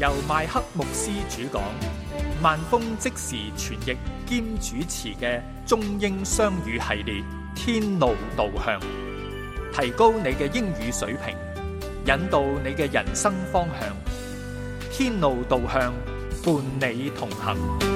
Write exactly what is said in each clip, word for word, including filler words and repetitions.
由麥克牧師主講，萬峰即時傳譯兼主持嘅中英雙語系列《天路導向》，提高你嘅英語水平，引導你嘅人生方向。天路導向，伴你同行。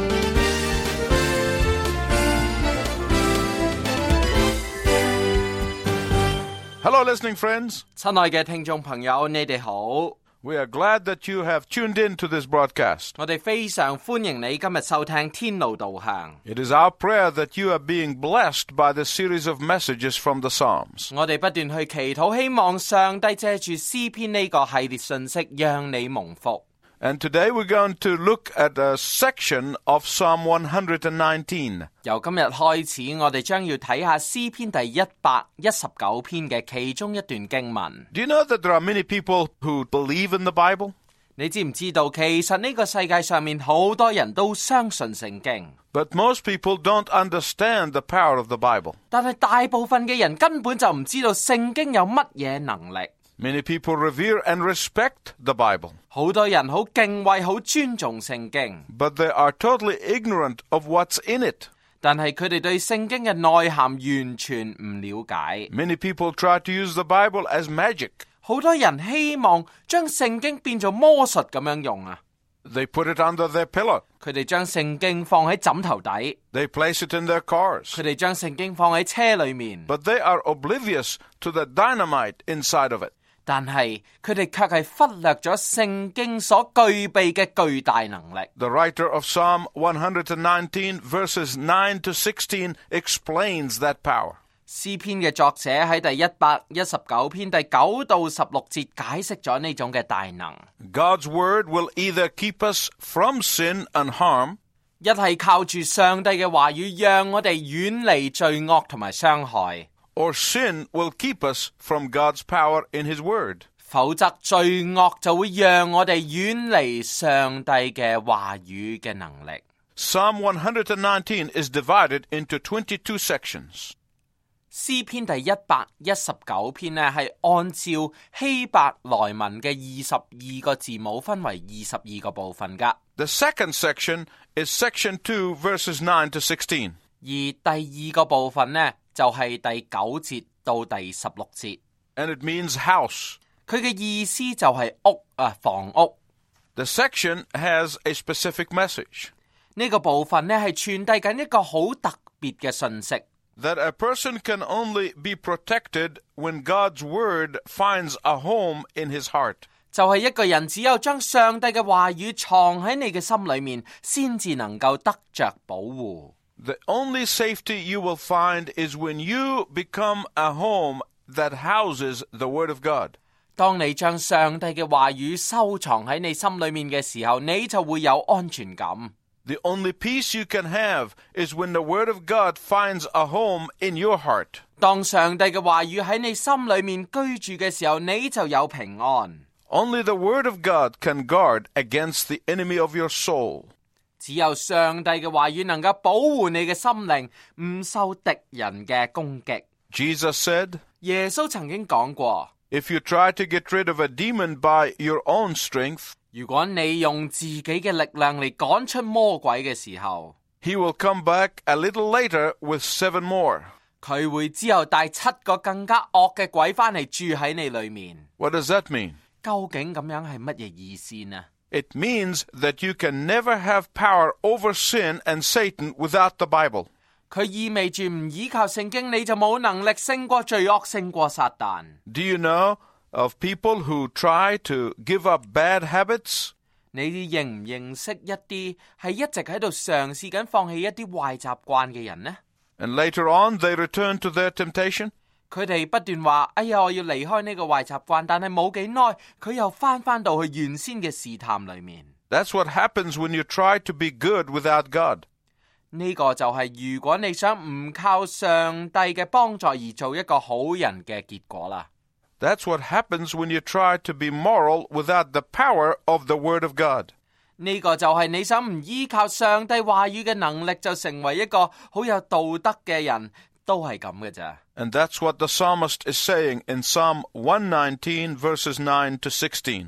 Hello, listening friends. 親愛嘅聽眾朋友，你哋好。 We are glad that you have tuned in to this broadcast. 我哋非常歡迎你今日收聽天路導向。 It is our prayer that you are being blessed by the series of messages from the Psalms. 我哋不斷去祈禱，希望上帝借住詩篇呢個系列信息，讓你蒙福。 And today we're going to look at a section of Psalm one nineteen. 由今日開始，我哋將要睇下詩篇第一百一十九篇嘅其中一段經文。 Do you know that there are many people who believe in the Bible? 你知唔知道，其實呢個世界上面好多人都相信聖經， But most people don't understand the power of the Bible. 但係大部分嘅人根本就唔知道聖經有乜嘢能力。 Many people revere and respect the Bible. 好多人好敬畏、好尊重聖經， But they are totally ignorant of what's in it. 但係佢哋對聖經嘅內涵完全唔了解。 Many people try to use the Bible as magic. 好多人希望將聖經變做魔術咁樣用啊！ They put it under their pillow. 佢哋將聖經放喺枕頭底， They place it in their cars. 佢哋將聖經放喺車裏面， But they are oblivious to the dynamite inside of it. 但係佢哋卻係忽略咗聖經所具備嘅巨大能力。 The writer of Psalm one nineteen verses nine to sixteen explains that power. 詩篇嘅作者喺第一百一十九篇第九到十六節解釋咗呢種嘅大能。 God's word will either keep us from sin and harm, 一係靠住上帝嘅話語，讓我哋遠離罪惡同埋傷害。 or sin will keep us from God's power in His word. 否則罪惡就會讓我哋遠離上帝嘅話語嘅能力。 Psalm one nineteen is divided into twenty-two sections. 詩篇第一百一十九篇呢，係按照希伯來文嘅二十二個字母分為二十二個部分噶。 The second section is section two verses nine to sixteen. 而第二個部分呢，就係第九節到第十六節。 And it means house. 佢嘅意思就係屋啊，房屋。 The section has a specific message. 呢個部分呢，係傳遞緊一個好特別嘅信息。 That a person can only be protected when God's word finds a home in his heart. 就係一個人只有將上帝嘅話語藏喺你嘅心裏面，先至能夠得着保護。 The only safety you will find is when you become a home that houses the word of God. 當你將上帝嘅話語收藏喺你心裏面嘅時候，你就會有安全感。 The only peace you can have is when the word of God finds a home in your heart. 當上帝嘅話語喺你心裏面居住嘅時候，你就有平安。 Only the word of God can guard against the enemy of your soul. 只有上帝嘅話語能夠保護你嘅心靈，唔受敵人嘅攻擊。 Jesus said, 耶穌曾經講過， if you try to get rid of a demon by your own strength, 如果你用自己嘅力量嚟趕出魔鬼嘅時候， he will come back a little later with seven more. 佢會之後帶七個更加惡嘅鬼翻嚟住喺你裏面。 What does that mean? 究竟咁樣係乜嘢意思呢？ It means that you can never have power over sin and Satan without the Bible. 佢意味住唔依靠聖經，你就冇能力勝過罪惡，勝過撒旦。 Do you know of people who try to give up bad habits? 你認唔認識一啲係一直喺度嘗試緊放棄一啲壞習慣嘅人呢？ And later on they return to their temptation? 佢哋不斷話：哎呀，我要離開呢個壞習慣，但係冇幾耐，佢又翻翻到去原先嘅試探裏面。 That's what happens when you try to be good without God. 呢個就係如果你想唔靠上帝嘅幫助而做一個好人嘅結果啦。 That's what happens when you try to be moral without the power of the Word of God. 呢個就係你想唔依靠上帝話語嘅能力，就成為一個好有道德嘅人，都係咁嘅咋。 And that's what the psalmist is saying in Psalm one nineteen verses nine to sixteen.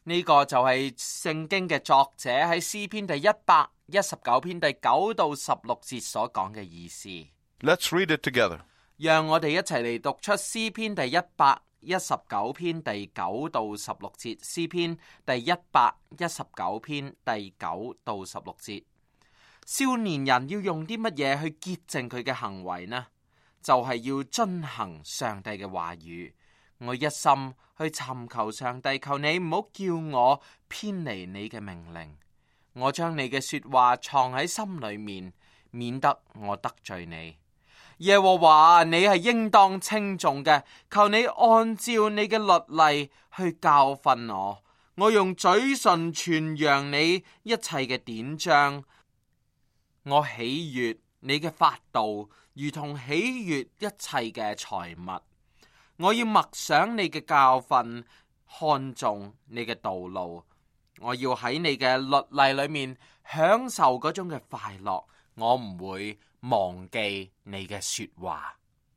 呢個就係聖經嘅作者喺詩篇第一百一十九篇第九到十六節所講嘅意思。 Let's read it together. 讓我哋一齊嚟讀出詩篇第一百一十九篇第九到十六節。詩篇第一百一十九篇第九到十六節。少年人要用啲乜嘢去潔淨佢嘅行為呢？就係要遵行上帝嘅話語。我一心去尋求上帝，求你唔好叫我偏離你嘅命令。我將你嘅說話藏喺心裏面，免得我得罪你。耶和華，你係應當稱頌嘅，求你按照你嘅律例去教訓我。我用嘴唇傳揚你一切嘅典章。我喜悅你嘅法度，如同喜悅一切嘅財物。我要默想你嘅教訓，看重你嘅道路。我要喺你嘅律例裏面享受嗰種嘅快樂。我唔會忘記你嘅說話。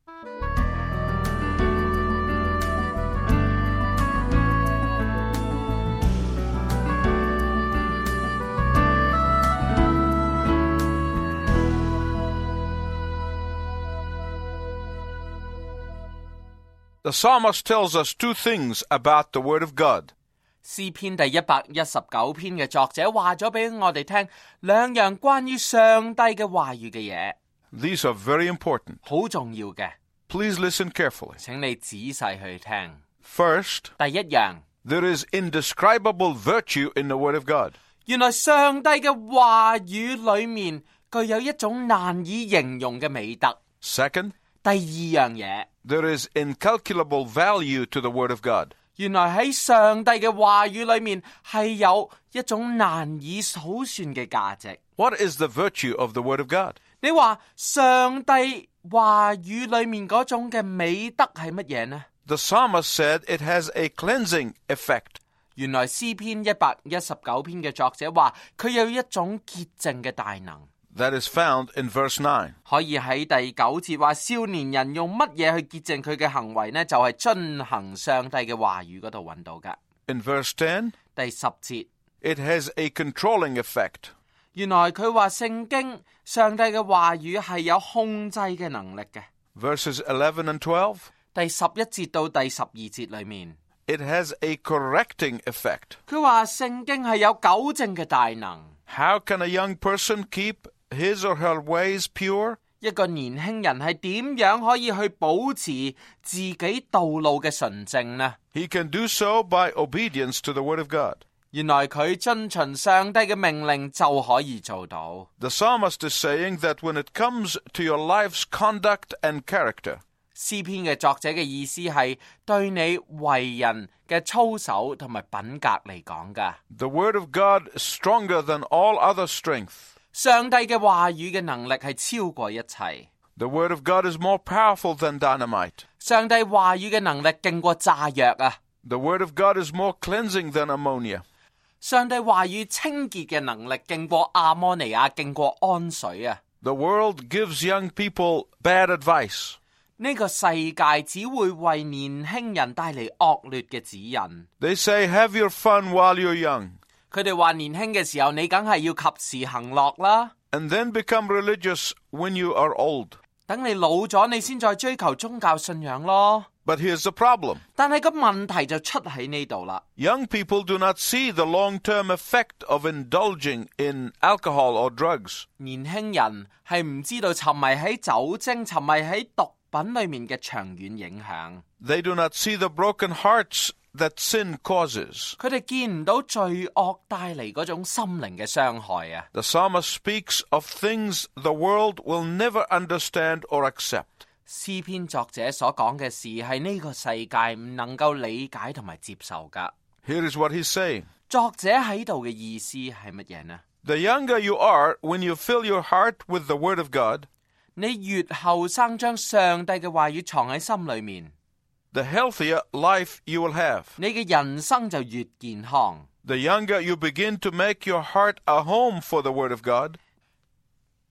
The psalmist tells us two things about the Word of God. 詩篇第一百一十九篇嘅作者話咗俾我哋聽兩樣關於上帝嘅話語嘅嘢。 These are very important. 好重要嘅。 Please listen carefully. 請你仔細去聽。 First, 第一樣， there is indescribable virtue in the Word of God. 原來上帝嘅話語裏面具有一種難以形容嘅美德。 Second, 第二樣嘢， there is incalculable value to the Word of God. 原來喺上帝嘅話語裏面係有一種難以數算嘅價值。 What is the virtue of the Word of God? 你話上帝話語裏面嗰種嘅美德係乜嘢呢？ The psalmist said it has a cleansing effect. 原來詩篇一百一十九篇嘅作者話佢有一種潔淨嘅大能。 That is found in verse nine. 可以喺第九節話少年人用乜嘢去潔淨佢嘅行為呢？就係遵行上帝嘅話語嗰度揾到㗎。 In verse ten, 第十節 it has a controlling effect. 原來佢話聖經上帝嘅話語係有控制嘅能力嘅。 Verses eleven and twelve, 第十一節到第十二節裏面 it has a correcting effect. 佢話聖經係有糾正嘅大能。 How can a young person keep his or her ways pure? 一個年輕人係點樣可以去保持自己道路嘅純正呢？ He can do so by obedience to the Word of God. 原來佢遵循上帝嘅命令就可以做到。 The psalmist is saying that when it comes to your life's conduct and character, 詩篇嘅作者嘅意思係對你為人嘅操守同埋品格嚟講㗎。 the Word of God is stronger than all other strength. 上帝嘅話語嘅能力係超過一切。 The Word of God is more powerful than dynamite. 上帝話語嘅能力勁過炸藥啊！ The Word of God is more cleansing than ammonia. 上帝話語清潔嘅能力勁過阿摩尼亞，勁過氨水啊！ The world gives young people bad advice. 呢個世界只會為年輕人帶嚟惡劣嘅指引。 They say, have your fun while you're young, 佢哋話年輕嘅時候，你梗係要及時行樂啦。 and then become religious when you are old. 等你老咗，你先再追求宗教信仰咯。 But here's the problem. 但係個問題就出喺呢度啦。 Young people do not see the long-term effect of indulging in alcohol or drugs. 年輕人係唔知道沉迷喺酒精、沉迷喺毒品裏面嘅長遠影響。 They do not see the broken hearts that sin causes. 佢哋見唔到罪惡帶嚟嗰種心靈嘅傷害啊！ The psalmist speaks of things the world will never understand or accept. 詩篇作者所講嘅事係呢個世界唔能夠理解同埋接受噶。 Here is what he's saying. 作者喺度嘅意思係乜嘢呢？ The younger you are when you fill your heart with the Word of God, 你越後生將上帝嘅話語藏喺心裏面， the healthier life you will have. 你嘅人生就越健康。 The younger you begin to make your heart a home for the Word of God,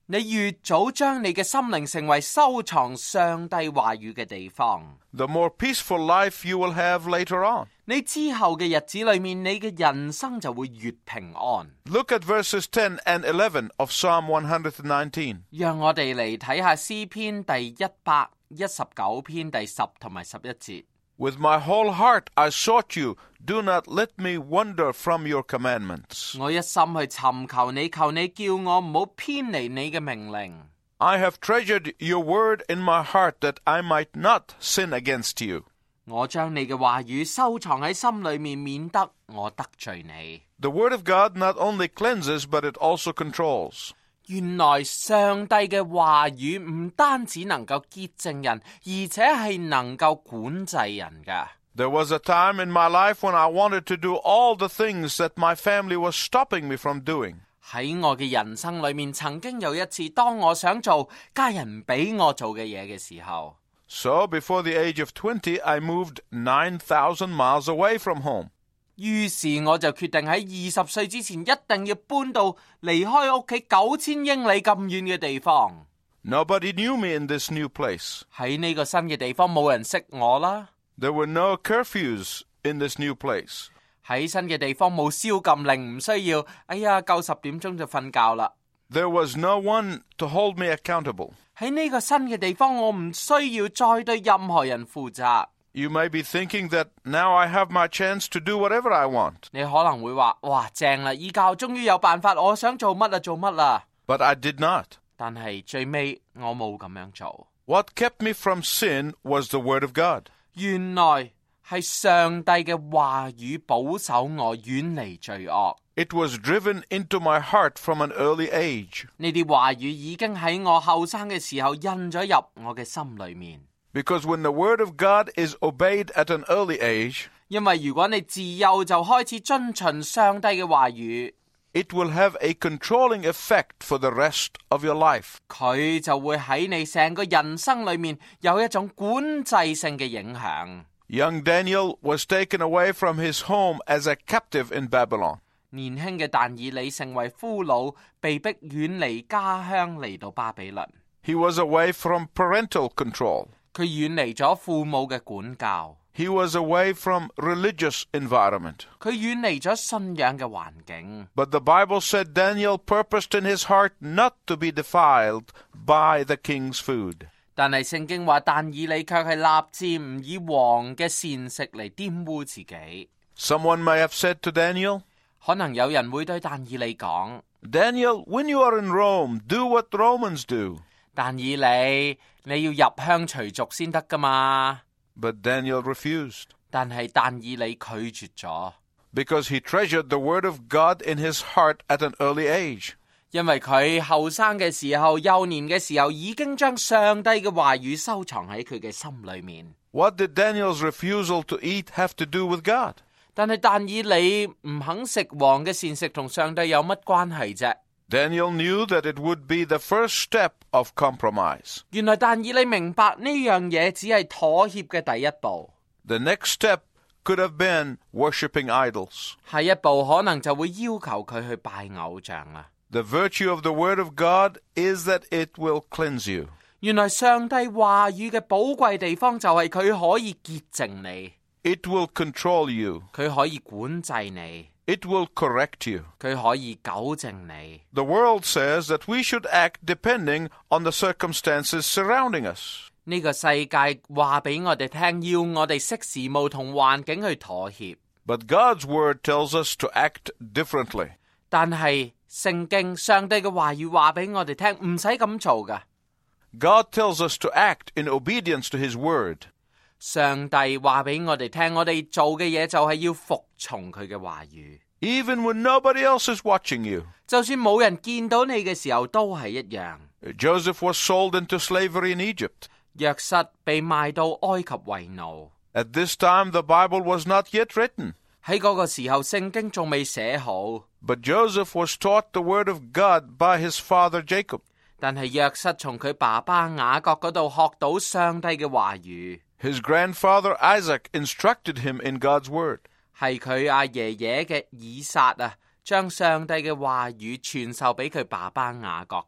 你越早將你嘅心靈成為收藏上帝話語嘅地方， the more peaceful life you will have later on. 你之後嘅日子裏面，你嘅人生就會越平安。 Look at verses ten and eleven of Psalm one nineteen. 讓我哋嚟睇下詩篇第一百一十九篇第十同埋十一節。 With my whole heart I sought you. Do not let me wander from your commandments. 我一心去尋求你，求你叫我唔好偏離你嘅命令。 I have treasured your word in my heart that I might not sin against you. 我將你嘅話語收藏喺心裏面，免得我得罪你。 The word of God not only cleanses, but it also controls. 原來上帝嘅話語唔單止能夠潔淨人，而且係能夠管制人㗎。 There was a time in my life when I wanted to do all the things that my family was stopping me from doing. 喺我嘅人生裏面，曾經有一次，當我想做家人唔俾我做嘅嘢嘅時候， So before the age of twenty, I moved nine thousand miles away from home. 於是我就決定喺二十歲之前一定要搬到離開屋企九千英里咁遠嘅地方。 Nobody knew me in this new place. 喺呢個新嘅地方冇人識我啦。 There were no curfews in this new place. 喺新嘅地方冇宵禁令，唔需要，哎呀，夠十點鐘就瞓覺啦。 There was no one to hold me accountable. 喺呢個新嘅地方，我唔需要再對任何人負責。 You may be thinking that now I have my chance to do whatever I want. 你可能會話，哇，正啦，依家我終於有辦法，我想做乜啊做乜啦。 But I did not. 但係最尾我冇咁樣做。 What kept me from sin was the word of God. 原來係上帝嘅話語保守我遠離罪惡。 It was driven into my heart from an early age. 呢啲話語已經喺我後生嘅時候印咗入我嘅心裏面。 Because when the word of God is obeyed at an early age, 因為如果你自幼就開始遵循上帝嘅話語， it will have a controlling effect for the rest of your life. 佢就會喺你成個人生裏面有一種管制性嘅影響。 Young Daniel was taken away from his home as a captive in Babylon. 年輕嘅但以理成為俘虜，被逼遠離家鄉嚟到巴比倫。 He was away from parental control. 佢遠離咗父母嘅管教。 He was away from religious environment. 佢遠離咗信仰嘅環境。 But the Bible said Daniel purposed in his heart not to be defiled by the king's food. 但係聖經話，但以理卻係立志唔以王嘅膳食嚟玷污自己。 Someone may have said to Daniel, 可能有人會對但以理講， Daniel, when you are in Rome, do what Romans do. 但以理，你要入鄉隨俗先得噶嘛。 But Daniel refused. 但係但以理拒絕咗， Because he treasured the word of God in his heart at an early age. 因為佢後生嘅時候、幼年嘅時候已經將上帝嘅話語收藏喺佢嘅心裏面。 What did Daniel's refusal to eat have to do with God? 但係但以理唔肯食王嘅膳食同上帝有乜關係啫？ Daniel knew that it would be the first step of compromise. 原來但以理明白呢樣嘢只係妥協嘅第一步。 The next step could have been worshipping idols. 下一步可能就會要求佢去拜偶像啦。 The virtue of the word of God is that it will cleanse you. 原來上帝話語嘅寶貴地方就係佢可以潔淨你， It will control you. 佢可以管制你， It will correct you. 佢可以糾正你。 The world says that we should act depending on the circumstances surrounding us. 呢個世界話俾我哋聽，要我哋識時務同環境去妥協。 But God's word tells us to act differently. 但係聖經上帝嘅話語話俾我哋聽，唔使咁做噶。 God tells us to act in obedience to his word. 上帝話俾我哋聽，我哋做嘅嘢就係要服從佢嘅話語。 Even when nobody else is watching you. 就算冇人見到你嘅時候，都係一樣。 Joseph was sold into slavery in Egypt. 約瑟被賣到埃及為奴。 At this time, the Bible was not yet written. 喺嗰個時候，聖經仲未寫好。 But Joseph was taught the word of God by his father Jacob. 但係約瑟從佢爸爸雅各嗰度學到上帝嘅話語。 His grandfather Isaac instructed him in God's word. 係佢阿爺爺嘅以撒啊，將上帝嘅話語傳授俾佢爸爸雅各噶。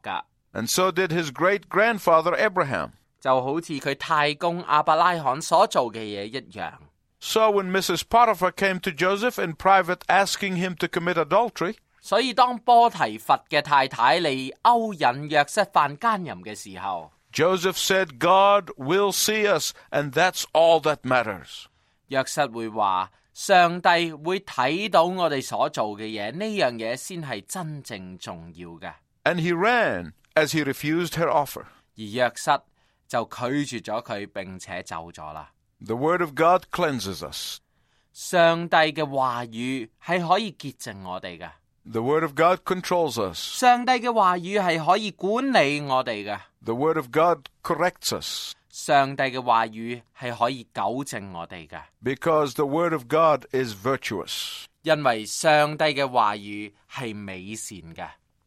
And so did his great-grandfather Abraham. 就好似佢太公亞伯拉罕所做嘅嘢一樣。 So when Missus Potiphar came to Joseph in private asking him to commit adultery, 所以當波提佛嘅太太嚟勾引約瑟犯奸淫嘅時候， Joseph said, God will see us, and that's all that matters. 約瑟會話上帝會睇到我哋所做嘅嘢，呢樣嘢先係真正重要嘅。 And he ran as he refused her offer. 而約瑟就拒絕咗佢，並且走咗啦。 The word of God cleanses us. 上帝嘅話語係可以潔淨我哋嘅。 The word of God controls us. 上帝嘅話語係可以管理我哋嘅。 The word of God corrects us. 上帝嘅話語係可以糾正我哋嘅。 Because the word of God is virtuous. 因為上帝嘅話語係美善嘅。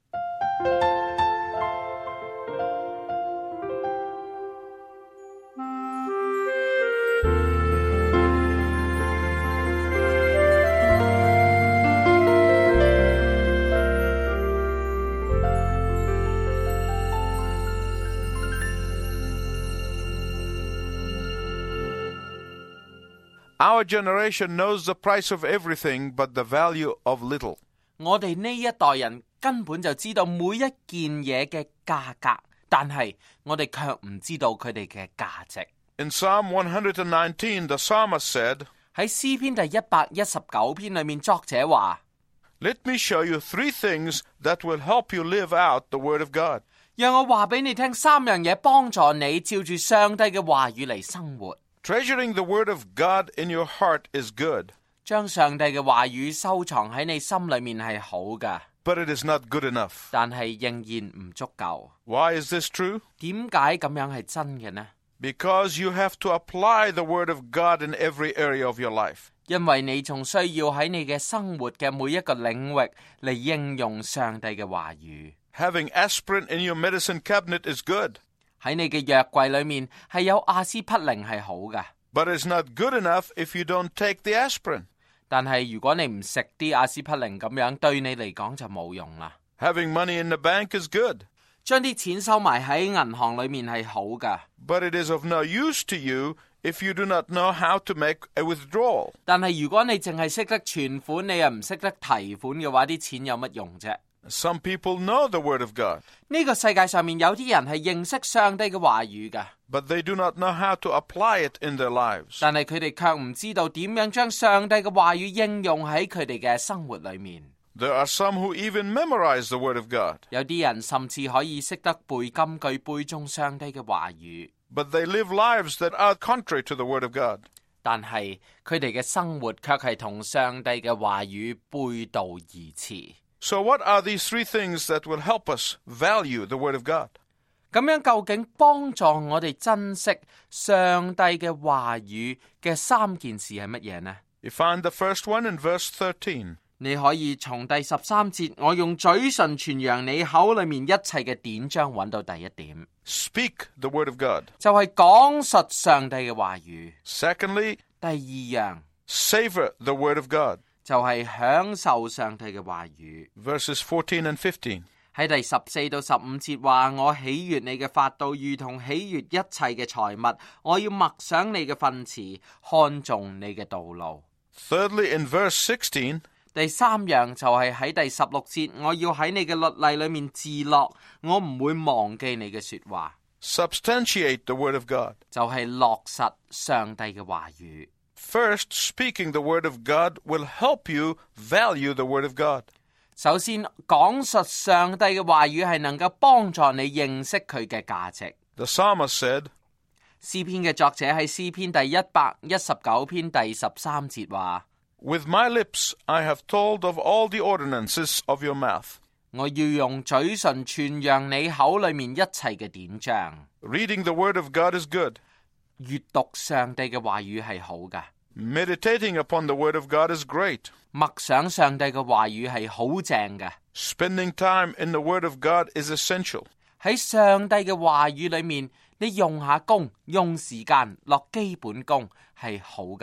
Our generation knows the price of everything but the value of little. 我哋呢一代人根本就知道每一件嘢嘅價格，但係我哋卻唔知道佢哋嘅價值。 In Psalm one nineteen, the psalmist said, 喺詩篇第一百一十九篇裏面，作者話 Let me show you three things that will help you live out the word of God. 讓我話俾你聽三樣嘢幫助你照住上帝嘅話語嚟生活。 Treasuring the word of God in your heart is good. 將上帝嘅話語收藏喺你心裏面係好嘅， But it is not good enough. 但係仍然唔足夠。 Why is this true? 點解咁樣係真嘅呢？ Because you have to apply the word of God in every area of your life. 因為你仲需要喺你嘅生活嘅每一個領域嚟應用上帝嘅話語。 Having aspirin in your medicine cabinet is good. 喺你嘅藥櫃裏面係有阿司匹靈係好嘅， But it's not good enough if you don't take the aspirin. 但係如果你唔食啲阿司匹靈咁樣，對你嚟講就冇用啦。 Having money in the bank is good. 將啲錢收埋喺銀行裏面係好嘅， But it is of no use to you if you do not know how to make a withdrawal. 但係如果你淨係識得存款，你又唔識得提款嘅話，啲錢有乜用啫？ Some people know the word of God, 呢個世界上面有啲人係認識上帝嘅話語嘅， but they do not know how to apply it in their lives. 但係佢哋卻唔知道點樣將上帝嘅話語應用喺佢哋嘅生活裏面。 There are some who even memorize the word of God, 有啲人甚至可以識得背金句，背誦上帝嘅話語， but they live lives that are contrary to the word of God. 但係佢哋嘅生活卻係同上帝嘅話語背道而馳。 So what are these three things that will help us value the word of God? 咁樣究竟幫助我哋珍惜上帝嘅話語嘅三件事係乜嘢呢？ You find the first one in verse thirteen. 你可以從第十三節，我用嘴唇傳揚你口裏面一切嘅典章，揾到第一點， Speak the word of God. 就係講述上帝嘅話語。 Secondly, 第二樣 savor the word of God. 就係享受上帝嘅話語。 Verses fourteen and fifteen. 喺第十四到十五節話，我喜悅你嘅法度，如同喜悅一切嘅財物。我要默想你嘅訓詞，看重你嘅道路。 Thirdly, in verse sixteen, 第三樣就係喺第十六節，我要喺你嘅律例裏面自樂，我唔會忘記你嘅說話。 substantiate the word of God. 就係落實上帝嘅話語。 First, speaking the word of God will help you value the word of God. 首先，講述上帝嘅話語係能夠幫助你認識佢嘅價值。 The psalmist said, 詩篇嘅作者喺詩篇第一百一十九篇第十三節話， With my lips I have told of all the ordinances of your mouth. 我要用嘴唇傳揚你口裏面一切嘅典章。 Reading the word of God is good. 閱讀上帝嘅話語係好㗎， Meditating upon the word of God is great. 默想上帝嘅話語係好正嘅。 Spending time in the word of God is essential. 喺上帝嘅話語裏面，你用下功，用時間落基本功係好嘅。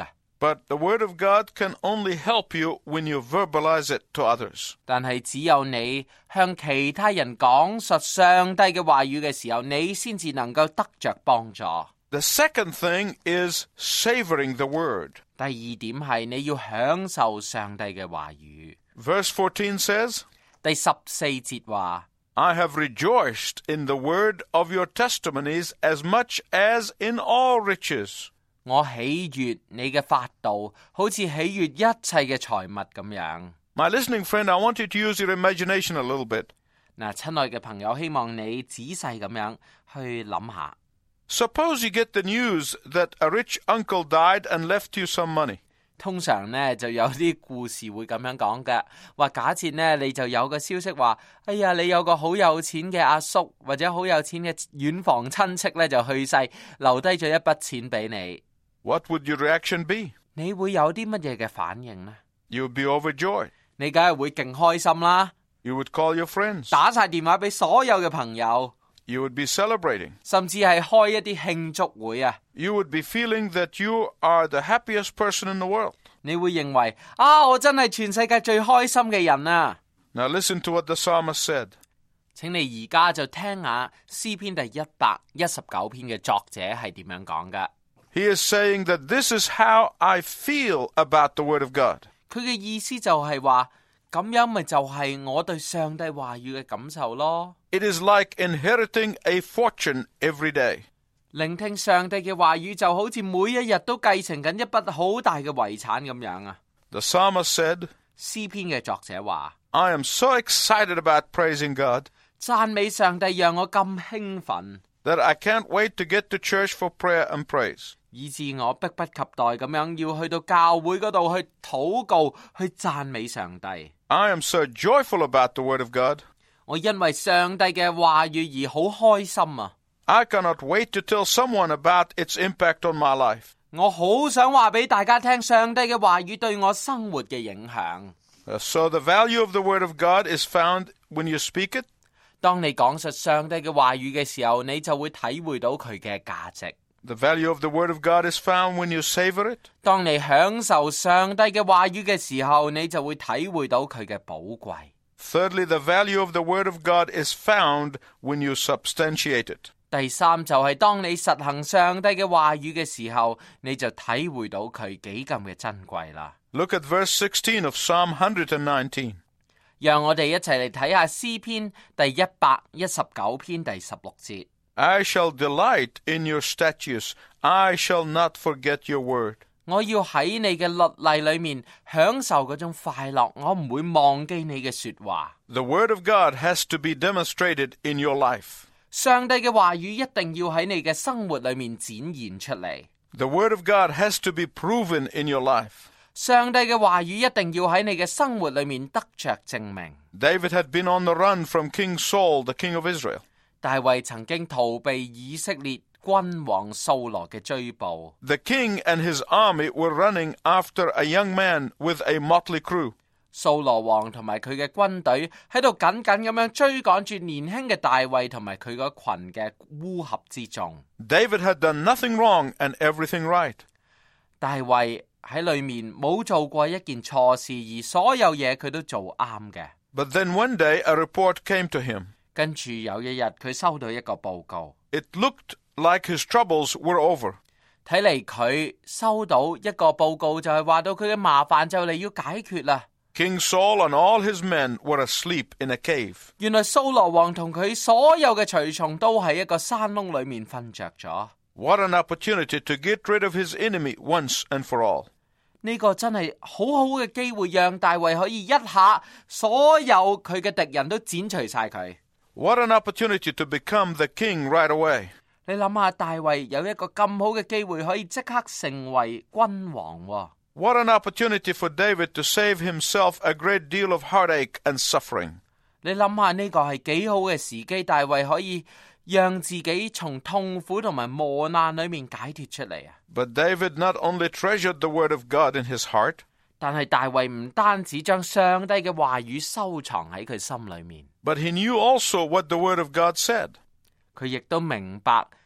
But the Word of God can only help you when you verbalize it to others. 但係只有你向其他人講述上帝嘅話語嘅時候，你先至能夠得着幫助。 The second thing is savoring the Word. 第二點係你要享受上帝嘅話語。 Verse fourteen says, 第十四節話 I have rejoiced in the word of your testimonies as much as in all riches. 我喜悅你嘅法度，好似喜悅一切嘅財物咁樣。 My listening friend, I want you to use your imagination a little bit. 嗱，親愛嘅朋友，希望你仔細咁樣去諗下。 Suppose you get the news that a rich uncle died and left you some money. 通常呢就有啲故事會咁樣講嘅，話假設呢你就有個消息話，哎呀，你有個好有錢嘅阿叔或者好有錢嘅遠房親戚呢就去世，留低咗一筆錢俾你。 What would your reaction be? 你會有啲乜嘢嘅反應呢？ You would be overjoyed. 你梗係會勁開心啦， You would call your friends. 打晒電話俾所有嘅朋友， You would be celebrating. 甚至係開一啲慶祝會啊！ You would be feeling that you are the happiest person in the world. 你會認為啊，我真係全世界最開心嘅人啊！ Now listen to what the psalmist said. 請你而家就聽下詩篇第一百一十九篇嘅作者係點樣講㗎。 He is saying that this is how I feel about the Word of God. 佢嘅意思就係話，咁樣咪就係我對上帝話語嘅感受咯。 It is like inheriting a fortune every day. 聆聽上帝嘅話語就好似每一日都繼承緊一筆好大嘅遺產咁樣啊。 The psalmist said, 詩篇嘅作者話 I am so excited about praising God 讚美上帝讓我咁興奮， that I can't wait to get to church for prayer and praise. 以致我迫不及待咁樣要去到教會嗰度去禱告，去讚美上帝。 I am so joyful about the Word of God. 我因為上帝嘅話語而好開心啊！ I cannot wait to tell someone about its impact on my life. 我好想話俾大家聽上帝嘅話語對我生活嘅影響。 Uh, so the value of the Word of God is found when you speak it, 當你講述上帝嘅話語嘅時候，你就會體會到佢嘅價值。 the value of the Word of God is found when you savor it, 當你享受上帝嘅話語嘅時候，你就會體會到佢嘅寶貴。 thirdly, the value of the Word of God is found when you substantiate it. 第三就係當你實行上帝嘅話語嘅時候，你就體會到佢幾咁嘅珍貴啦。 Look at verse sixteen of Psalm one nineteen. 讓我哋一齊嚟睇下詩篇第一百一十九篇第十六節。 I shall delight in your statutes. I shall not forget your word. 我要喺你嘅律例裏面享受嗰種快樂，我唔會忘記你嘅說話。 The word of God has to be demonstrated in your life. 上帝嘅話語一定要喺你嘅生活裏面展現出嚟。 The word of God has to be proven in your life. 上帝嘅話語一定要喺你嘅生活裏面得着證明。 David had been on the run from King Saul, the king of Israel. 大衛曾經逃避以色列君王掃羅嘅追捕。 The king and his army were running after a young man with a motley crew. 掃羅王同埋佢嘅軍隊喺度緊緊咁樣追趕住年輕嘅大衛同埋佢嗰群嘅烏合之眾。 David had done nothing wrong and everything right. 大衛喺裏面冇做過一件錯事，而所有嘢佢都做啱嘅。 But then one day a report came to him. 跟住有一日佢收到一個報告， It looked like his troubles were over. 睇嚟佢收到一個報告就係話到佢嘅麻煩就嚟要解決啦。 King Saul and all his men were asleep in a cave. 原來掃羅王同佢所有嘅隨從都喺一個山窿裏面瞓着咗。 What an opportunity to get rid of his enemy once and for all. 呢個真係好好嘅機會，讓大衛可以一下所有佢嘅敵人都剪除晒佢。 What an opportunity to become the king right away. 你諗下，大衛有一個咁好嘅機會，可以即刻成為君王喎。 What an opportunity for David to save himself a great deal of heartache and suffering. 你諗下呢個係幾好嘅時機，大衛可以讓自己從痛苦同埋磨難裏面解脫出嚟啊！ But David not only treasured the word of God in his heart, 但係大衛唔單止將上帝嘅話語收藏喺佢心裏面， but he knew also what the word of God said. 佢亦都明白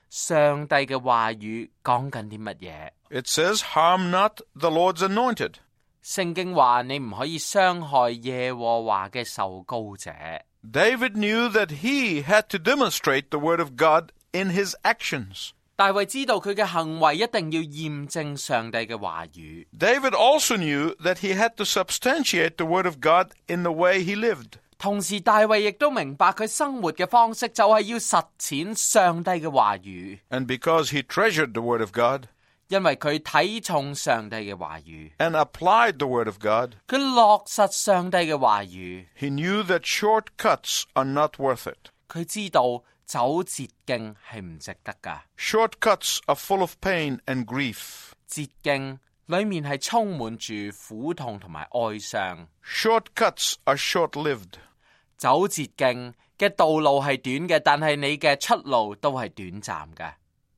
上帝嘅話語講緊啲乜嘢。 It says, harm not the Lord's anointed. 聖經話你唔可以傷害耶和華嘅受膏者。 David knew that he had to demonstrate the word of God in his actions. 大衛知道佢嘅行為一定要驗證上帝嘅話語。 David also knew that he had to substantiate the word of God in the way he lived. 同時大衛亦都明白佢生活嘅方式就係要實踐上帝嘅話語。 And because he treasured the word of God, 因為佢睇重上帝嘅話語 and applied the word of God, 佢落實上帝嘅話語 he knew that shortcuts are not worth it. 佢知道走捷徑係唔值得㗎。 Shortcuts are full of pain and grief. 捷徑裏面係充滿住苦痛同埋哀傷。 Shortcuts are short-lived. 走捷徑嘅道路係短嘅，但係你嘅出路都係短暫嘅。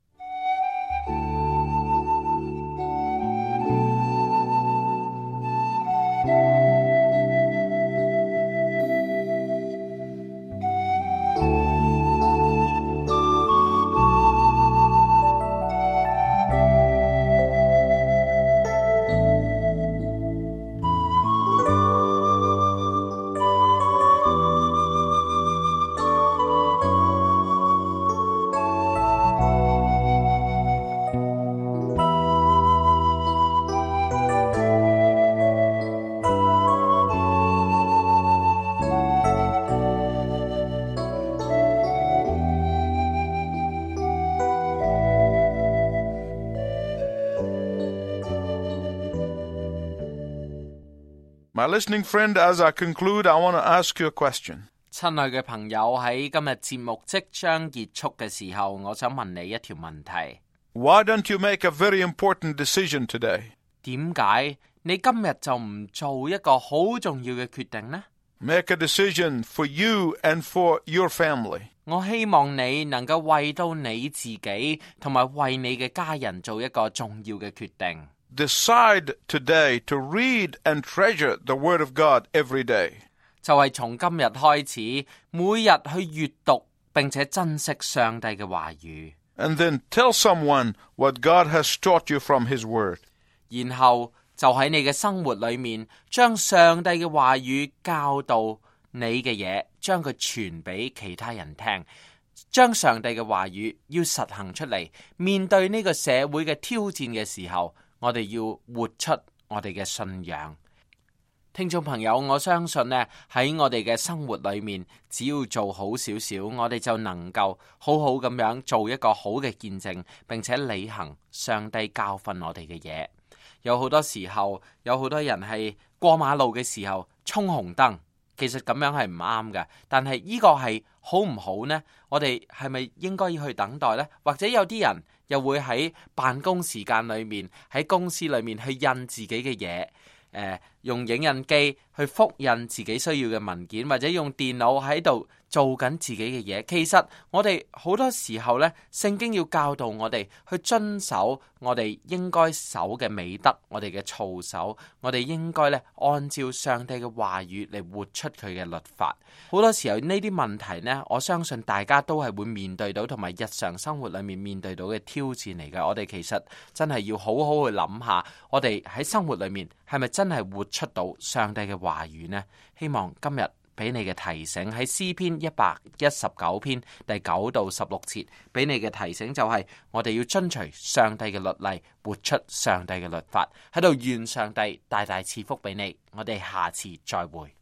My listening friend, as I conclude, I want to ask you a question. 親愛嘅朋友，喺今日節目即將結束嘅時候，我想問你一條問題。 Why don't you make a very important decision today? 點解你今日就唔做一個好重要嘅決定呢？ Make a decision for you and for your family. 我希望你能夠為到你自己同埋為你嘅家人做一個重要嘅決定。 Decide today to read and treasure the Word of God every day. 就係從今日開始，每日去閱讀並且珍惜上帝嘅話語。 And then tell someone what God has taught you from His Word. 然後就喺你嘅生活裏面，將上帝嘅話語教導你嘅嘢，將佢傳俾其他人聽。將上帝嘅話語要實行出嚟，面對呢個社會嘅挑戰嘅時候，我哋要活出我哋嘅信仰。聽眾朋友，我相信呢，喺我哋嘅生活裏面，只要做好少少，我哋就能夠好好咁樣做一個好嘅見證，並且履行上帝教訓我哋嘅嘢。有好多時候，有好多人係過馬路嘅時候衝紅燈，其實咁樣係唔啱嘅。但係呢個係好唔好呢？我哋係咪應該要去等待呢？或者有啲人又會喺辦公時間裏面，喺公司裏面去印自己嘅嘢，誒、呃，用影印機去複印自己需要嘅文件，或者用電腦喺度做緊自己嘅嘢。其實我哋好多時候呢，聖經要教導我哋去遵守我哋應該守嘅美德，我哋嘅操守，我哋應該咧按照上帝嘅話語嚟活出佢嘅律法。好多時候呢啲問題呢，我相信大家都係會面對到，同埋日常生活裏面面對到嘅挑戰嚟嘅。我哋其實真係要好好去諗下，我哋喺生活裏面係咪真係活出到上帝嘅話語呢？希望今日俾你嘅提醒喺詩篇一百一十九篇第九到十六節，俾你嘅提醒就係我哋要遵隨上帝嘅律例，活出上帝嘅律法，喺度願上帝大大賜福俾你。我哋下次再會。